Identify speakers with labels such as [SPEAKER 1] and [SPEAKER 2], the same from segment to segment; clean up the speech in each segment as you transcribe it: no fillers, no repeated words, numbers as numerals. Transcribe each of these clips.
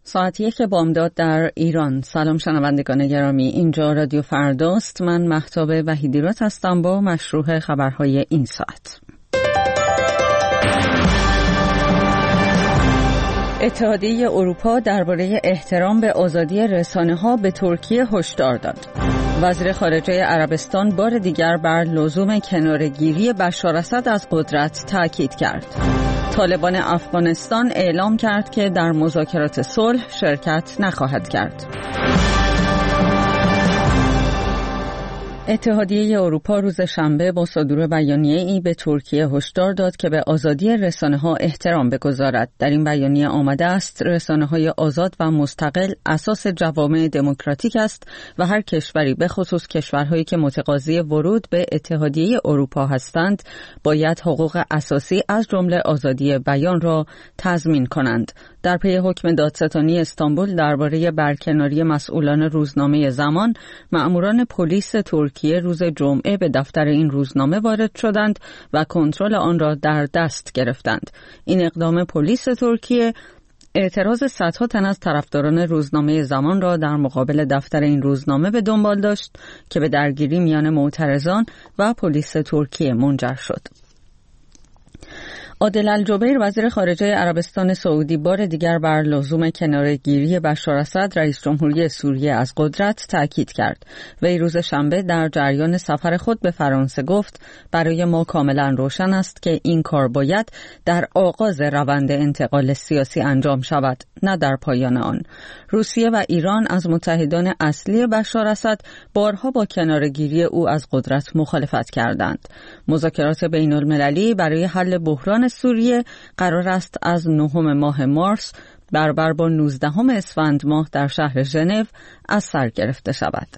[SPEAKER 1] ساعت 1 بامداد در ایران. سلام شنوندگان گرامی، اینجا رادیو فرداست. من مهتاب وحیدی‌راد هستم با مشروع خبرهای این ساعت. اتحادیه اروپا درباره احترام به آزادی رسانه‌ها به ترکیه هشدار داد. وزیر خارجه عربستان بار دیگر بر لزوم کناره‌گیری بشار اسد از قدرت تاکید کرد. طالبان افغانستان اعلام کرد که در مذاکرات صلح شرکت نخواهد کرد. اتحادیه اروپا روز شنبه با صدور بیانیه‌ای به ترکیه هشدار داد که به آزادی رسانه‌ها احترام بگذارد. در این بیانیه آمده است رسانه‌های آزاد و مستقل اساس جوامع دموکراتیک است و هر کشوری به خصوص کشورهایی که متقاضی ورود به اتحادیه اروپا هستند باید حقوق اساسی از جمله آزادی بیان را تضمین کنند. در پی حکم دادستانی استانبول درباره برکناری مسئولان روزنامه زمان، مأموران پلیس ترکیه روز جمعه به دفتر این روزنامه وارد شدند و کنترل آن را در دست گرفتند. این اقدام پلیس ترکیه اعتراض صدها تن از طرفداران روزنامه زمان را در مقابل دفتر این روزنامه به دنبال داشت که به درگیری میان معترضان و پلیس ترکیه منجر شد. عادل الجبیر وزیر خارجه عربستان سعودی بار دیگر بر لزوم کناره‌گیری بشار اسد رئیس جمهوری سوریه از قدرت تاکید کرد. وی روز شنبه در جریان سفر خود به فرانسه گفت برای ما کاملا روشن است که این کار باید در آغاز روند انتقال سیاسی انجام شود، نه در پایان آن. روسیه و ایران از متحدان اصلی بشار اسد بارها با کناره‌گیری او از قدرت مخالفت کردند. مذاکرات بین‌المللی برای حل بحران سوریه قرار است از 9 ماه مارس برابر با 19 اسفند ماه در شهر ژنو از سر گرفته شود.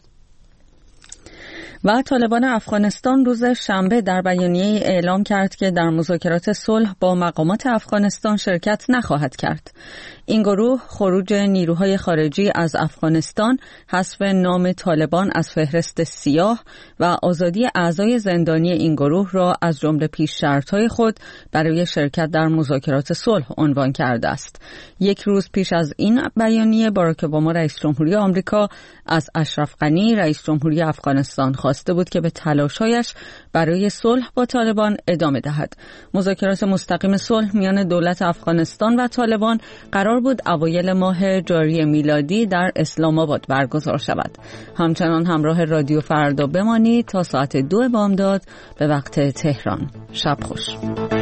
[SPEAKER 1] و طالبان افغانستان روز شنبه در بیانیه اعلام کرد که در مذاکرات صلح با مقامات افغانستان شرکت نخواهد کرد. این گروه خروج نیروهای خارجی از افغانستان، حذف نام طالبان از فهرست سیاه و آزادی اعضای زندانی این گروه را از جمله پیش شرط‌های خود برای شرکت در مذاکرات صلح عنوان کرده است. یک روز پیش از این بیانیه باراک اوباما رئیس جمهوری آمریکا از اشرف غنی رئیس جمهوری افغانستان خواسته بود که به تلاش‌هایش برای صلح با طالبان ادامه دهد. مذاکرات مستقیم صلح میان دولت افغانستان و طالبان قرار بود اوایل ماه جاری میلادی در اسلام آباد برگزار شود. همچنان همراه رادیو فردا بمانید تا ساعت 2 بامداد به وقت تهران. شب خوش.